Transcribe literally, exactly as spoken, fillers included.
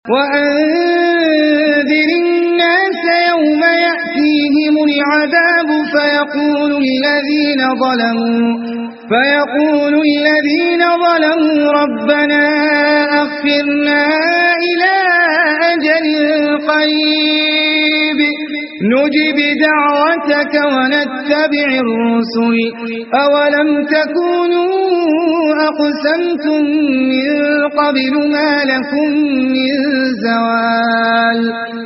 وأنذر الناس يوم يأتيهم العذاب فيقول الذين ظلموا فيقول الذين ظلموا ربنا أخرنا إلى أجل قريب نجب دعوتك ونتبع الرسل أولم تكونوا أقسمتم من قبل ما لكم من زوال